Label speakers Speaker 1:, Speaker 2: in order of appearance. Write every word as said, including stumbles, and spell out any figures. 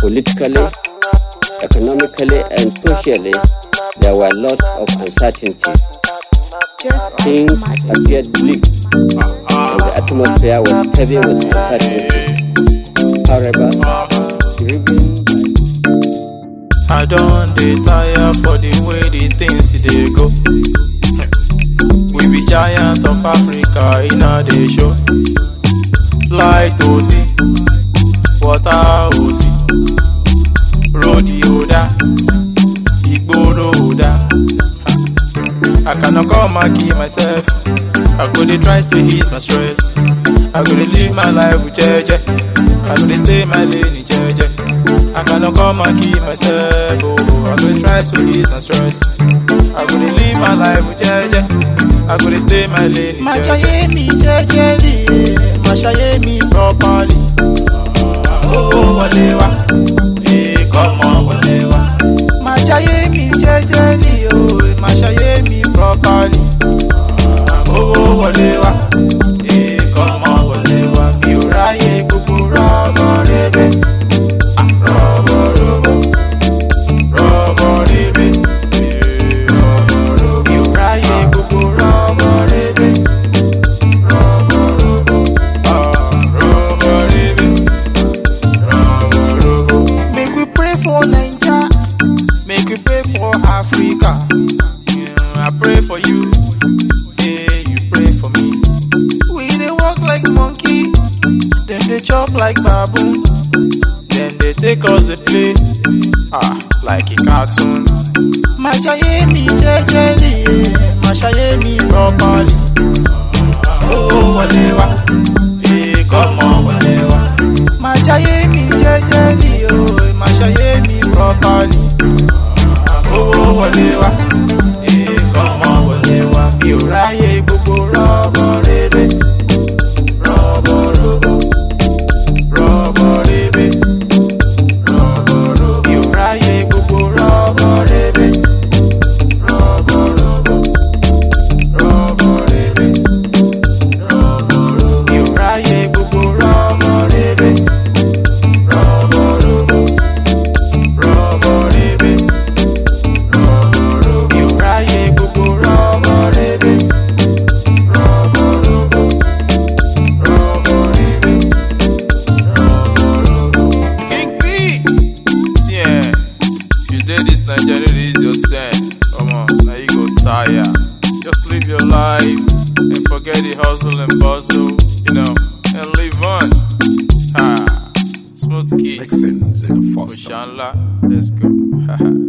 Speaker 1: Politically, economically, and socially, there were lots of uncertainties. Things appeared bleak, and the atmosphere was heavy with uncertainty. However,
Speaker 2: I don't dey tire for the way the things they go. We be giant of Africa in a day show. Fly to see, water to see, rodeo da, igboro da. I cannot come and keep myself. I go dey try to ease my stress. I go dey live my life with jeje. I go dey stay my lane in jeje. I cannot come and keep myself. Oh, I go dey try to ease my stress. I go dey live my life with jeje. I go dey stay my lane in jeje.
Speaker 3: Mashaye mi jejely, mashaye mi properly.
Speaker 2: Oh, walewa, eh, come on, walewa.
Speaker 3: Mashaye mi jejely, oh, mashaye mi properly.
Speaker 2: Oh, walewa, eh, come on, walewa. Mi ò ráyè gbogbo rọ́bọ̀ rebe, ah, rọ́bọ̀ robo, rọ́bọ̀ rebe, eh, rọ́bọ̀ robo. Mi ò ráyè gbogbo rọ́bọ̀ rebe, rọ́bọ̀ robo, ah, rọ́bọ̀ rebe, rọ́bọ̀ robo.
Speaker 3: Make we pray for Naija,
Speaker 2: Make we pray for Africa. Yeah, I pray for you. Yeah, you pray for me.
Speaker 3: we dey walk like monkey, dem dey chop like baboon.
Speaker 2: Then they take us to play. Ah, like a cartoon.
Speaker 3: Mashaye mi jejely, mashaye mi properly.
Speaker 2: Oh, walewa. Hey, come on, walewa.
Speaker 3: Mashaye mi jejely, oh, mashaye mi properly.
Speaker 2: Oh, walewa. Hey, come on, walewa. Mi ò ráyè gbogbo rọ́bọ̀ rebe. Rọ́bọ̀ robo. Rọ́bọ̀ rebe. Rọ́bọ̀ robo. Mi ò ráyè gbogbo rọ́bọ̀ rebe. Rọ́bọ̀ robo. Rọ́bọ̀ rebe. Rọ́bọ̀ robo. Mi ò ráyè gbogbo rọ́bọ̀ rebe. Rọ́bọ̀ robo. Rọ́bọ̀ rebe. Rọ́bọ̀ robo. Mi ò ráyè gbogbo rọ́bọ̀ rebe. Rọ́bọ̀ robo. Rọ́bọ̀ rebe. Rọ́bọ̀ robo. King P. See, eh, if you did this Nigeria, this is your sin. Come on, now you go tire. Just live your life and forget the hustle and bustle, you know, and live on. Ha. Smooth Kicks. Oshanla, let's go. Ha ha.